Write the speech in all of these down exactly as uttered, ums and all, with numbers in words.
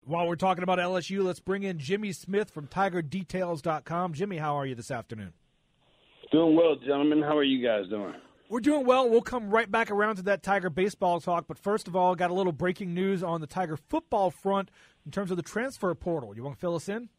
While we're talking about L S U, let's bring in Jimmy Smith from Tiger Details dot com. Jimmy, how are you this afternoon? Doing well, gentlemen. How are you guys doing? We're doing well. We'll come right back around to that Tiger baseball talk. But first of all, got a little breaking news on the Tiger football front in terms of the transfer portal. You want to fill us in?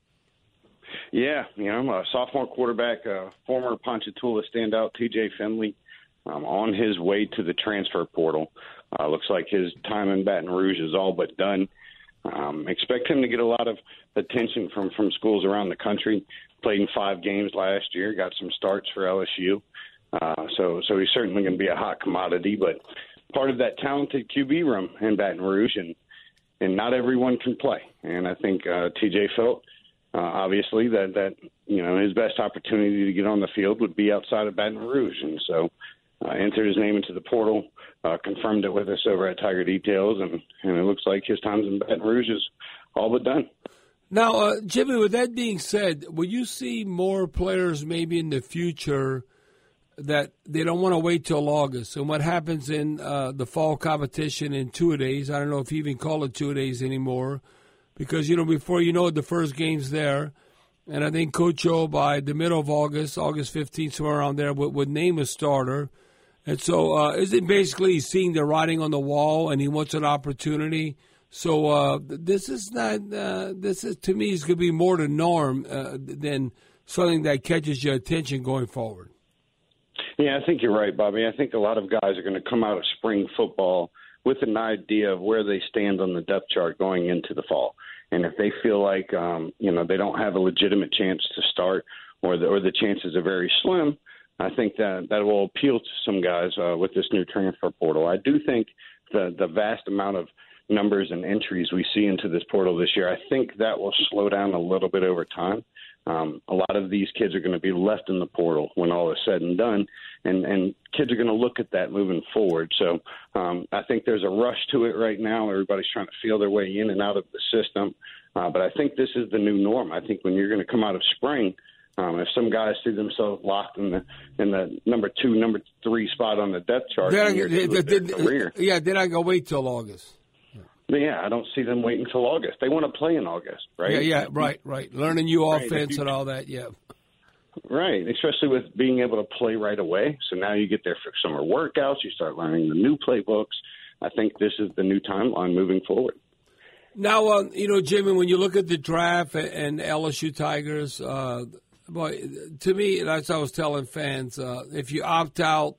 Yeah, you know, I'm a sophomore quarterback, uh, former Ponchatoula standout, T J Finley, um, on his way to the transfer portal. Uh, looks like his time in Baton Rouge is all but done. Um, expect him to get a lot of attention from, from schools around the country. Played in five games last year, got some starts for L S U. Uh, so, so he's certainly going to be a hot commodity, but part of that talented Q B room in Baton Rouge, and, and not everyone can play. And I think uh, T J felt, uh, obviously, that, that, you know, his best opportunity to get on the field would be outside of Baton Rouge. And so uh, entered his name into the portal, uh, confirmed it with us over at Tiger Details, and, and it looks like his times in Baton Rouge is all but done. Now, uh, Jimmy, with that being said, will you see more players maybe in the future that they don't want to wait till August? And what happens in uh, the fall competition in two-a-days, I don't know if you even call it two-a-days anymore, because, you know, before you know it, the first game's there. And I think Coach O, by the middle of August, August fifteenth, somewhere around there, would, would name a starter. And so uh, is it basically seeing the writing on the wall and he wants an opportunity? So uh, this is not, uh, this is, to me, is going to be more the norm uh, than something that catches your attention going forward. Yeah, I think you're right, Bobby. I think a lot of guys are going to come out of spring football with an idea of where they stand on the depth chart going into the fall. And if they feel like, um, you know, they don't have a legitimate chance to start, or the, or the chances are very slim, I think that that will appeal to some guys uh, with this new transfer portal. I do think the, the vast amount of numbers and entries we see into this portal this year, I think that will slow down a little bit over time. Um, a lot of these kids are going to be left in the portal when all is said and done, and, and kids are going to look at that moving forward. So um, I think there's a rush to it right now. Everybody's trying to feel their way in and out of the system. Uh, but I think this is the new norm. I think when you're going to come out of spring, um, if some guys see themselves locked in the in the number two, number three spot on the depth chart, then in I, their then, career, yeah, then I go wait till August. Yeah, I don't see them waiting until August. They want to play in August, right? Yeah, yeah, right, right. Learning new right, offense you, and all that, yeah. Right, especially with being able to play right away. So now you get there for summer workouts. You start learning the new playbooks. I think this is the new timeline moving forward. Now, uh, you know, Jimmy, when you look at the draft and L S U Tigers, uh, boy, to me, as I was telling fans, uh, if you opt out,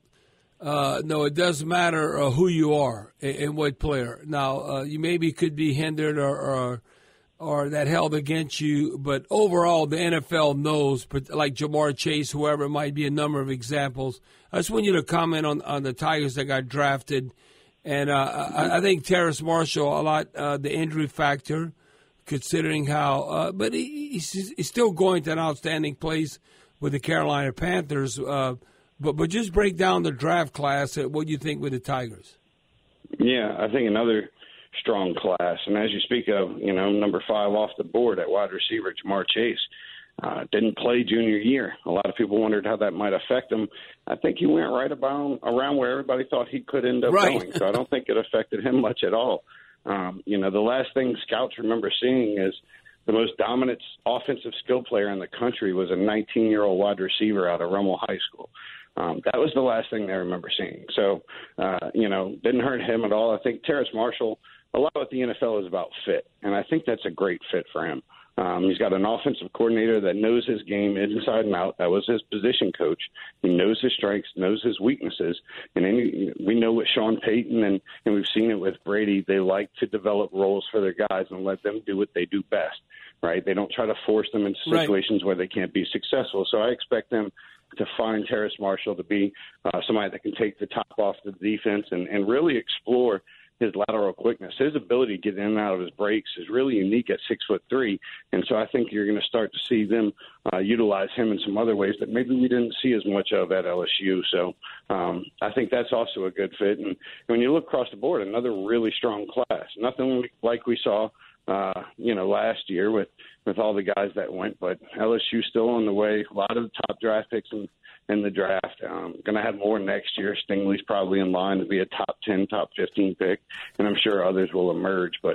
Uh, no, it doesn't matter uh, who you are and, and what player. Now, uh, you maybe could be hindered or, or or that held against you, but overall, the N F L knows, like Jamar Chase, whoever, it might be a number of examples. I just want you to comment on, on the Tigers that got drafted. And uh, I, I think Terrace Marshall, a lot, uh, the injury factor, considering how, uh, but he, he's, he's still going to an outstanding place with the Carolina Panthers. Uh, But but just break down the draft class. What do you think with the Tigers? Yeah, I think another strong class. And as you speak of, you know, number five off the board at wide receiver, Jamar Chase, uh, didn't play junior year. A lot of people wondered how that might affect him. I think he went right about around where everybody thought he could end up right. going. So I don't think it affected him much at all. Um, you know, the last thing scouts remember seeing is the most dominant offensive skill player in the country was a nineteen-year-old wide receiver out of Rummel High School. Um, that was the last thing they remember seeing. So, uh, you know, didn't hurt him at all. I think Terrace Marshall, a lot of the N F L is about fit, and I think that's a great fit for him. Um, he's got an offensive coordinator that knows his game inside and out. That was his position coach. He knows his strengths, knows his weaknesses. And any, we know with Sean Payton, and, and we've seen it with Brady, they like to develop roles for their guys and let them do what they do best, right? They don't try to force them into situations right. where they can't be successful. So I expect them to find Terrace Marshall to be uh, somebody that can take the top off the defense and, and really explore his lateral quickness. His ability to get in and out of his breaks is really unique at six foot three, and so I think you're going to start to see them uh, utilize him in some other ways that maybe we didn't see as much of at L S U. So um, I think that's also a good fit. And when you look across the board, another really strong class. Nothing like we saw, uh, you know, last year with with all the guys that went, but L S U still on the way. A lot of the top draft picks in, in the draft. Um, going to have more next year. Stingley's probably in line to be a top ten, top fifteen pick, and I'm sure others will emerge. But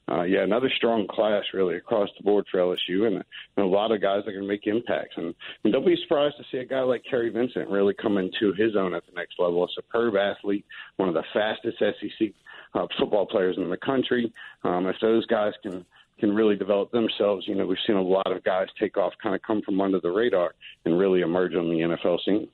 uh, yeah, another strong class really across the board for L S U, and, and a lot of guys that can make impacts. And, and don't be surprised to see a guy like Kerry Vincent really come into his own at the next level. A superb athlete, one of the fastest S E C uh, football players in the country. Um, if those guys can can really develop themselves, you know, we've seen a lot of guys take off, kind of come from under the radar and really emerge on the N F L scene.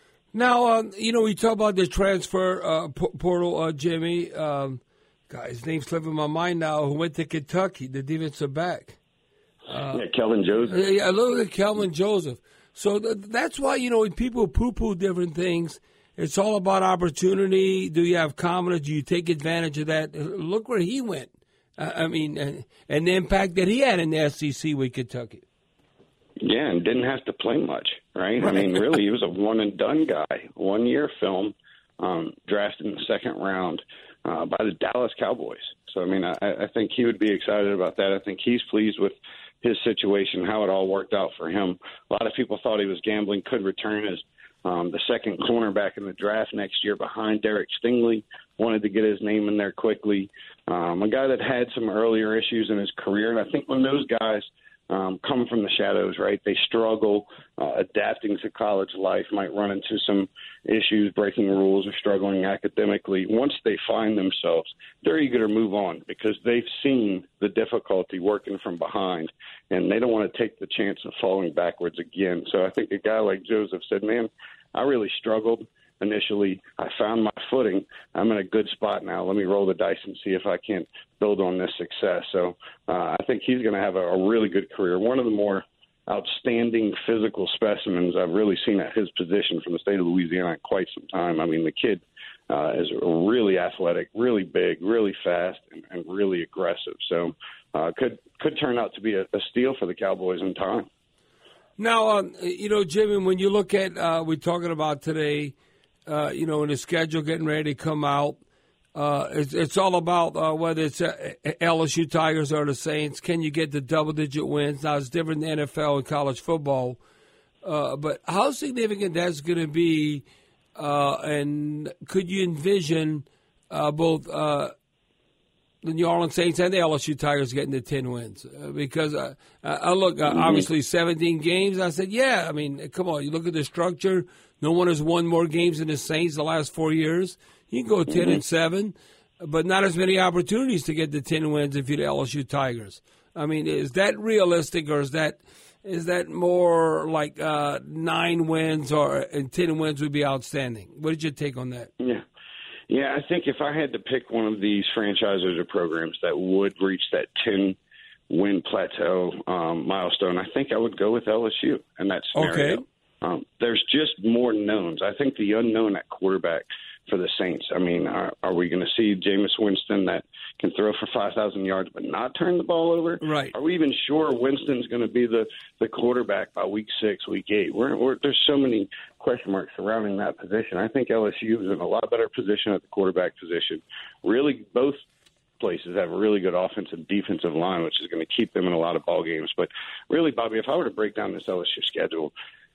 Now, um, you know, we talk about the transfer uh, p- portal, uh, Jimmy. Um, God, his name's slipping my mind now. Who went to Kentucky, the defensive back? Uh, yeah, Kelvin Joseph. Yeah, look at Kelvin Joseph. So th- that's why, you know, when people poo-poo different things, it's all about opportunity. Do you have confidence? Do you take advantage of that? Look where he went. Uh, I mean, and, and the impact that he had in the S E C with Kentucky. Yeah, and didn't have to play much, right? I mean, really, he was a one-and-done guy, one-year film, um, drafted in the second round uh, by the Dallas Cowboys. So, I mean, I, I think he would be excited about that. I think he's pleased with his situation, how it all worked out for him. A lot of people thought he was gambling, could return as um, the second cornerback in the draft next year behind Derek Stingley, wanted to get his name in there quickly. Um, a guy that had some earlier issues in his career, and I think when those guys um, come from the shadows, right, they struggle uh, adapting to college life, might run into some issues, breaking rules or struggling academically. Once they find themselves, they're eager to move on because they've seen the difficulty working from behind, and they don't want to take the chance of falling backwards again. So I think a guy like Joseph said, man, I really struggled initially. I found my footing. I'm in a good spot now. Let me roll the dice and see if I can't build on this success. So uh, I think he's going to have a, a really good career. One of the more outstanding physical specimens I've really seen at his position from the state of Louisiana in quite some time. I mean, the kid uh, is really athletic, really big, really fast, and, and really aggressive. So uh, could could turn out to be a, a steal for the Cowboys in time. Now, um, you know, Jimmy, when you look at uh, we're talking about today, uh, you know, in the schedule getting ready to come out, uh, it's, it's all about uh, whether it's uh, L S U Tigers or the Saints. Can you get the double-digit wins? Now, it's different in the N F L and college football, uh, but how significant that's going to be, uh, and could you envision uh, both uh, the New Orleans Saints and the L S U Tigers getting the ten wins? Uh, because uh, I look, uh, obviously, seventeen games. I said, yeah, I mean, come on. You look at the structure. No one has won more games than the Saints the last four years. You can go ten mm-hmm. and seven, but not as many opportunities to get the ten wins if you're the L S U Tigers. I mean, is that realistic, or is that is that more like uh, nine wins or and ten wins would be outstanding? What did you take on that? Yeah. Yeah, I think if I had to pick one of these franchises or programs that would reach that ten-win plateau um, milestone, I think I would go with L S U in that scenario. Okay. Um, there's just more knowns. I think the unknown at quarterback for the Saints, I mean, are, are we going to see Jameis Winston that can throw for five thousand yards but not turn the ball over? Right. Are we even sure Winston's going to be the, the quarterback by week six, week eight? We're, we're, there's so many question marks surrounding that position. I think L S U is in a lot better position at the quarterback position. Really, both places have a really good offensive defensive line, which is going to keep them in a lot of ball games. But really, Bobby, if I were to break down this L S U schedule,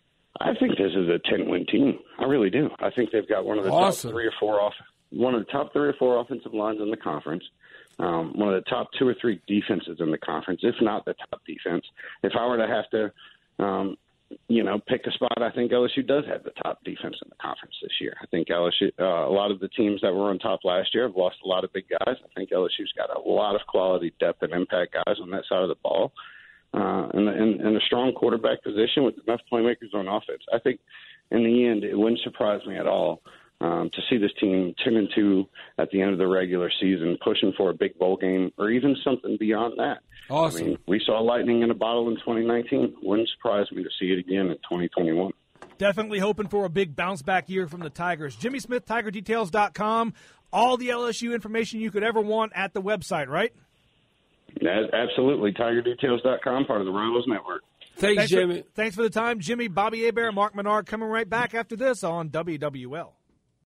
I think this is a ten-win team. I really do. I think they've got one of the awesome. top three or four off, one of the top three or four offensive lines in the conference. Um, one of the top two or three defenses in the conference, if not the top defense. If I were to have to, um, you know, pick a spot, I think L S U does have the top defense in the conference this year. I think L S U, uh, a lot of the teams that were on top last year have lost a lot of big guys. I think L S U's got a lot of quality depth and impact guys on that side of the ball. Uh, and, and, and a strong quarterback position with enough playmakers on offense. I think in the end, it wouldn't surprise me at all um, to see this team ten and two at the end of the regular season, pushing for a big bowl game or even something beyond that. Awesome. I mean, we saw lightning in a bottle in twenty nineteen. Wouldn't surprise me to see it again in twenty twenty-one. Definitely hoping for a big bounce-back year from the Tigers. Jimmy Smith, Tiger Details dot com. All the L S U information you could ever want at the website, right? Absolutely. Tiger Details dot com, part of the Rivals Network. Thanks, thanks Jimmy. For, thanks for the time, Jimmy. Bobby Hebert, Mark Menard coming right back after this on W W L.